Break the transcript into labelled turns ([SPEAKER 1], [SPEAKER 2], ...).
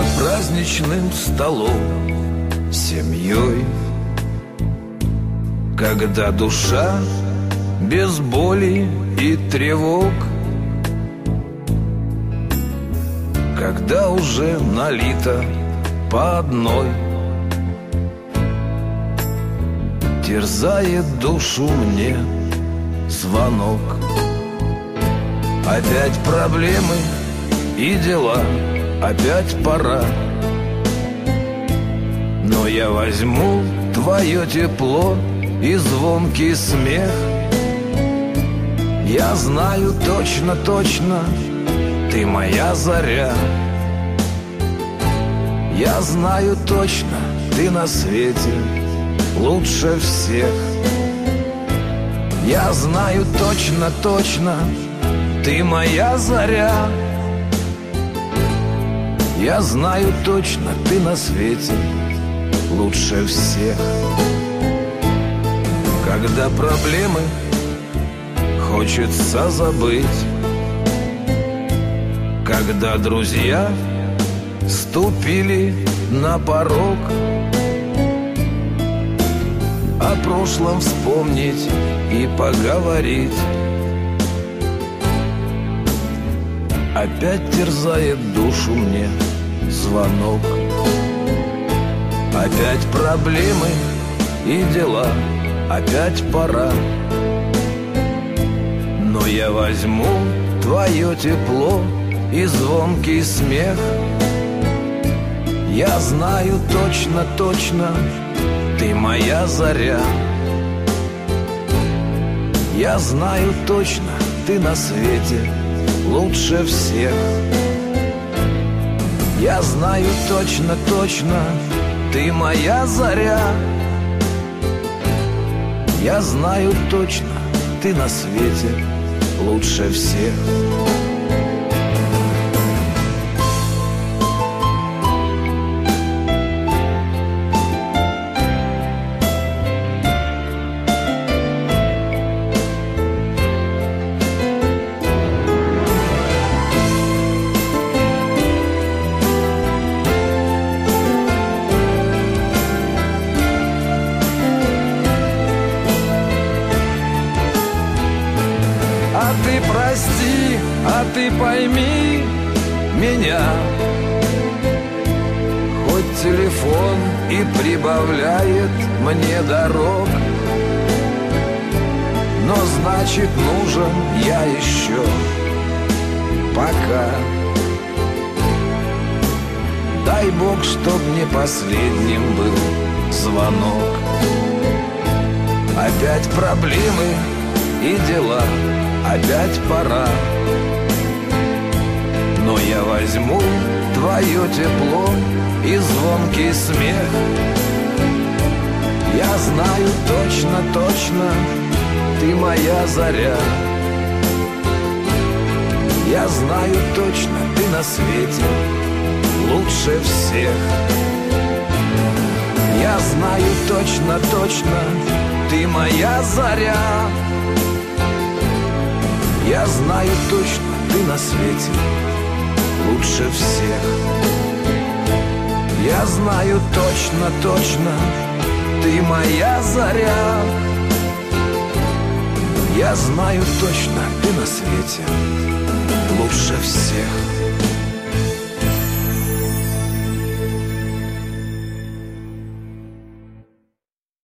[SPEAKER 1] праздничным столом, семьей, когда душа без боли и тревог, когда уже налито по одной, терзает душу мне звонок. Опять проблемы и дела, опять пора, но я возьму твое тепло и звонкий смех. Я знаю точно, точно, ты моя заря. Я знаю точно, ты на свете лучше всех. Я знаю точно, точно, ты моя заря. Я знаю точно, ты на свете лучше всех. Когда проблемы хочется забыть, когда друзья ступили на порог, о прошлом вспомнить и поговорить. Опять терзает душу мне звонок. Опять проблемы и дела, опять пора, но я возьму твое тепло и звонкий смех. Я знаю точно, точно, ты моя заря. Я знаю точно, ты на свете лучше всех. Я знаю точно, точно, ты моя заря. Я знаю точно, ты на свете лучше всех.
[SPEAKER 2] А ты прости, а ты пойми меня. Хоть телефон и прибавляет мне дорог, но значит нужен я еще пока. Дай Бог, чтоб не последним был звонок. Опять проблемы и дела, опять пора, но я возьму твое тепло и звонкий смех. Я знаю точно, точно, ты моя заря. Я знаю точно, ты на свете лучше всех. Я знаю точно, точно, ты моя заря. Я знаю точно, ты на свете лучше всех. Я знаю точно, точно, ты моя заря. Я знаю точно, ты на свете лучше всех.